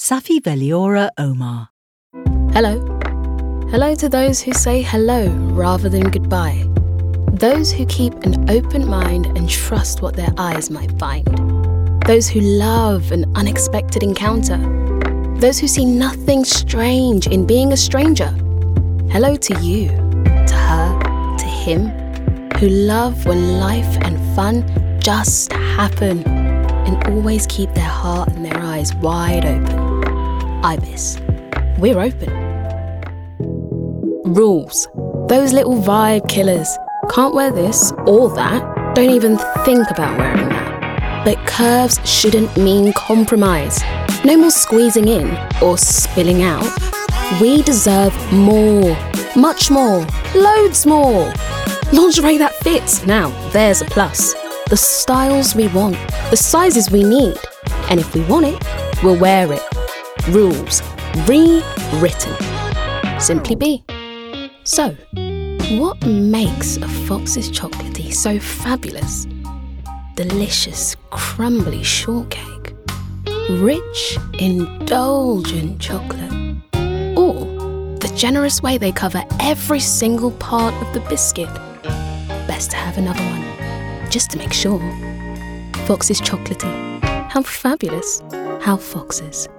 Safi Veliora Omar. Hello. Hello to those who say hello rather than goodbye. Those who keep an open mind and trust what their eyes might find. Those who love an unexpected encounter. Those who see nothing strange in being a stranger. Hello to you, to her, to him, who love when life and fun just happen and always keep their heart and their eyes wide open. Ibis, we're open. Rules, those little vibe killers. Can't wear this or that, don't even think about wearing that. But curves shouldn't mean compromise. No more squeezing in or spilling out. We deserve more, much more, loads more. Lingerie that fits, now there's a plus. The styles we want, the sizes we need. And if we want it, we'll wear it. Rules, rewritten. Simply be. So, what makes a Fox's Chocolatey so fabulous? Delicious, crumbly shortcake. Rich, indulgent chocolate. Or the generous way they cover every single part of the biscuit. Best to have another one, just to make sure. Fox's Chocolatey. How fabulous. How Foxes.